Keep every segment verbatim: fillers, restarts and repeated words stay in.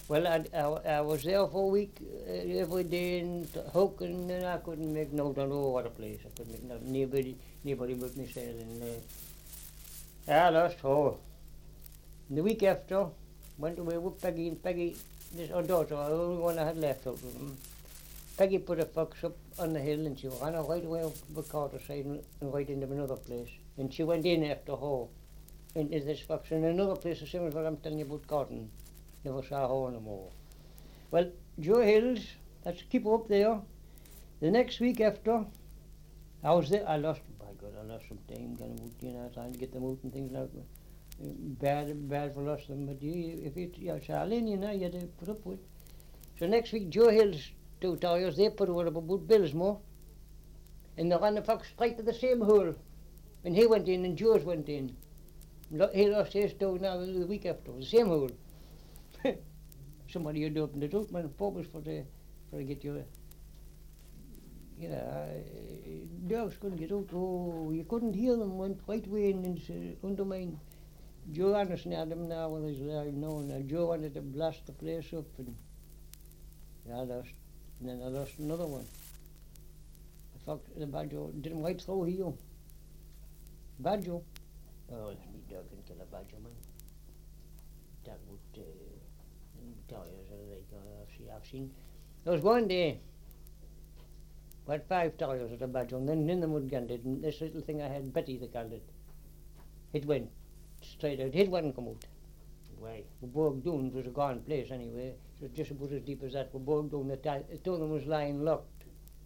Well, I, I, I was there for a week uh, every day in Hoken, and I couldn't make note on all the place. I couldn't make note. Nobody, nobody but myself. And uh, I lost all. The week after, went away with Peggy, and Peggy, this our daughter, the only one I had left out of them. Peggy put a fox up on the hill, and she ran right away up the Carter side and, and right into another place. And she went in after her, into this fox in another place, the same as what I'm telling you about Cotton. Never saw her no more. Well, Joe Hills, let's keep her up there. The next week after, I was there. I lost, by God, I lost some time, kind of, you know, trying to get them out and things like that. Bad, bad for lost them, but you, if it, yeah, Charlene, you know, you had to put up with. So next week, Joe Hills, two tires, they put her up about Billsmore, and they ran the fox straight to the same hole. And he went in, and Joe's went in. He lost his toe now the week after, the same hole. Somebody had opened it up, man, purpose for the, for to get your, you know, uh, dogs couldn't get out. Oh, you couldn't hear them, went right away in and uh, undermine. Joe Anderson had them now with his live now, and Joe wanted to blast the place up, and I lost. And then I lost another one. The fox, the badger didn't right through here. Badger. Oh, it's me dog can kill a badger, man. That would, uh, tires are like, uh, I've seen, I've seen. There was one day, we had five tires at a badger, and then in the mud gun did, and this little thing I had, Betty they called it, it went straight out, it wouldn't come out. Why, we broke down, it was a gone place anyway, it was just about as deep as that, we broke down, the two of them was lying locked.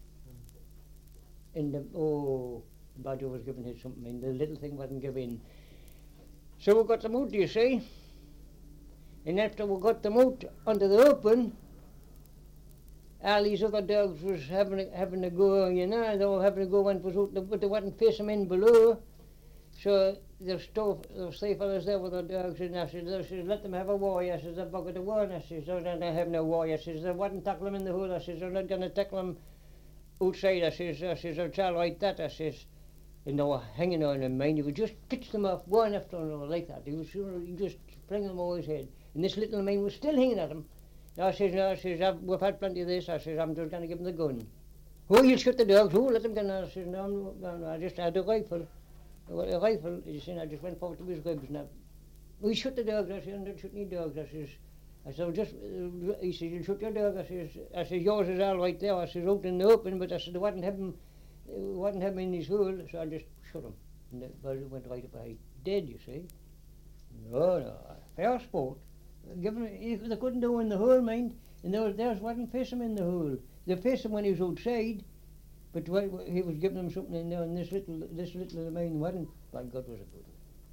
And the, oh, the badger was giving it something, and the little thing wasn't giving. So we got them out, you see. And after we got them out onto the open, all these other dogs was having a, having a go, you know, they were having a go when it was out, but they wasn't facing them in below. So there's two, there's three fellas there with their dogs, and I said, I said, let them have a warrior. I said, they're bucket of war. And I said, oh, they have no warrior. I said, they wouldn't tackle them in the hole. I said, they're not going to tackle them outside. I says, I says, it's all right that. I says, and they were hanging on him, mind. He would just pitch them off one after another like that. He was he just fling them over his head. And this little man was still hanging at him. And I says, no, I says, I've, we've had plenty of this. I says, I'm just going to give him the gun. Oh, you'll shoot the dogs. Oh, let them go now. I says, no, no, no, no, I just had a rifle. A rifle, you see, I just went forward to his ribs. Now, we shoot the dogs. I says, I'm not shooting any dogs. I says, I said, just, uh, he says, you'll shoot your dog. I says, I says, yours is all right there. I says, out in the open, but I said, I wouldn't have him, uh, wouldn't have him in his hole, so I just shot him. And the bird went right up behind. Dead, you see. No, no, fair sport. Give him, if they couldn't do in the hole, mind, and there was, there wasn't face him in the hole. They faced him when he was outside, but wh- he was giving them something in there, and this little, this little of mine wasn't. By God, was it good.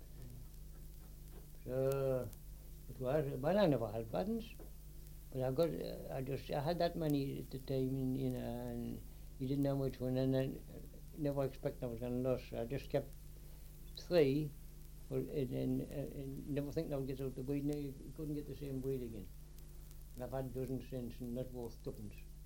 So, it was, well, I never had buttons, but I got, uh, I just, I had that money at the time, and, you know, and you didn't know which one, and I never expected I was going to lose. I just kept three, but, and, and, and never think I would get out the weed. Now you couldn't get the same weed again. And I've had dozens since, and not worth tuppence.